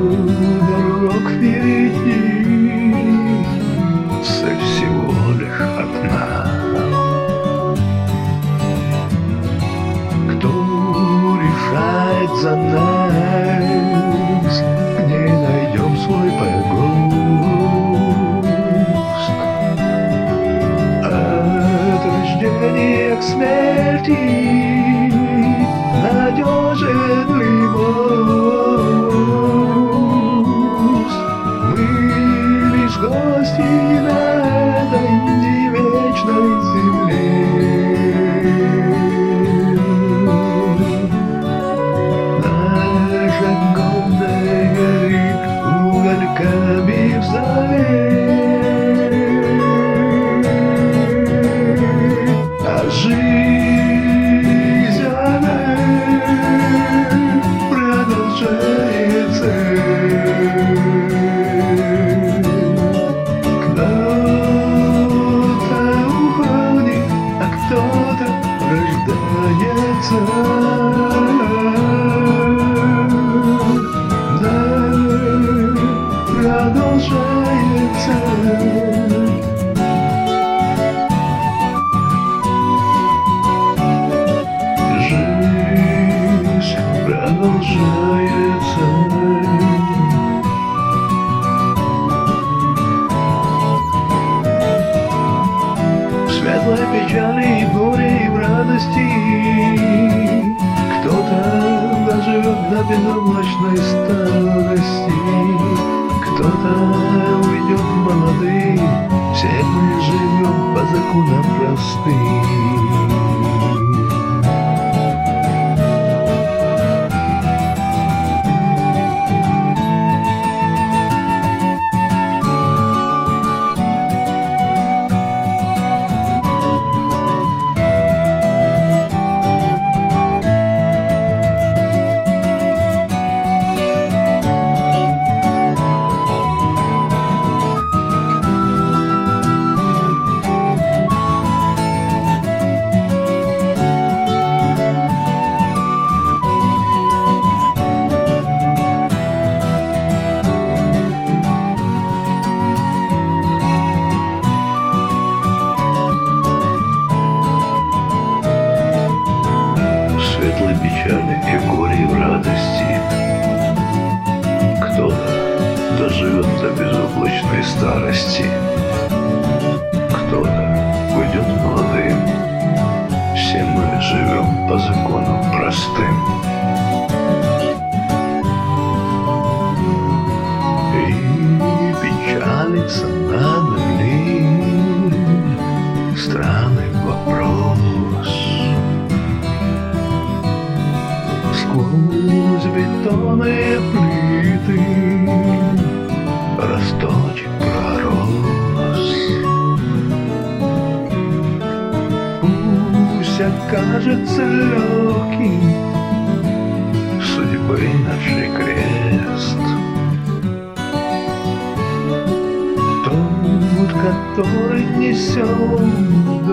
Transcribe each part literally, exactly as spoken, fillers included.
дорог впереди, цель всего лишь одна. Кто решает за нас, в ней найдем свой погост. От рождения к смерти надежен ли мост? Мы лишь гости на этой не вечной земле. Наша гордая горит угольками в заре, а жизнь она продолжается. Кто-то уходит, а кто-то рождается. Да, продолжается. Жизнь продолжается. В светлой печали и в горе и в радости кто-то доживет до безоблачной старости, кто-то уйдет молодым. Все мы живем по законам простым. Светлой печали и в горе и в радости кто-то доживет до безоблачной старости, кто-то уйдет молодым. Все мы живем по законам простым. И печалится надо ли странный вопрос. Сквозь бетонные плиты росточек пророс. Пусть окажется легким судьбы нашей крест, тот, который несет до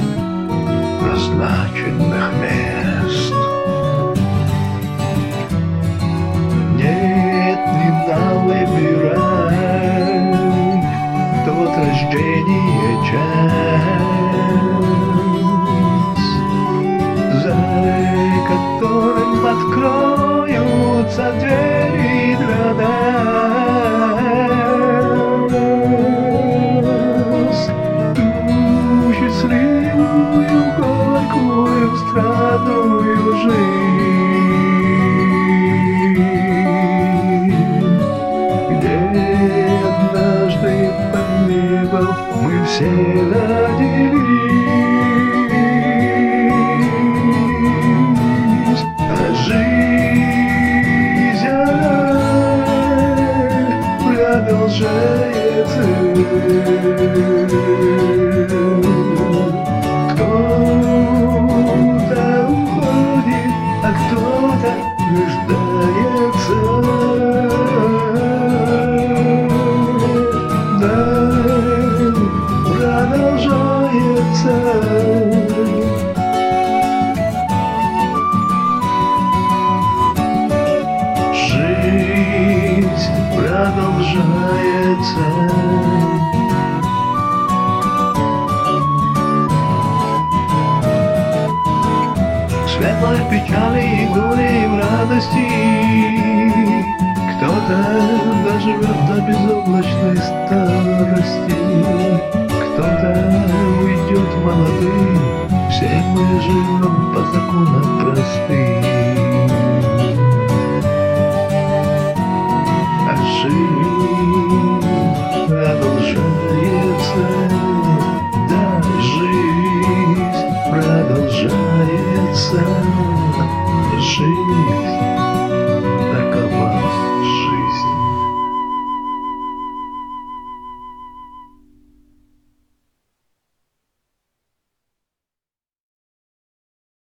назначенных мест. Выбирай тот рождение час, за которым откроются двери для нас. Ту счастливую, горькую, странную жизнь, однажды под небом мы все родились, а жизнь она продолжается. Кто-то уходит, а кто-то рождается. Продолжается. Жизнь Кто-то доживет до безоблачной старости, кто-то уйдет молодым. Все мы живем по законам простым, а жизнь продолжается. Да, жизнь продолжается. Жизнь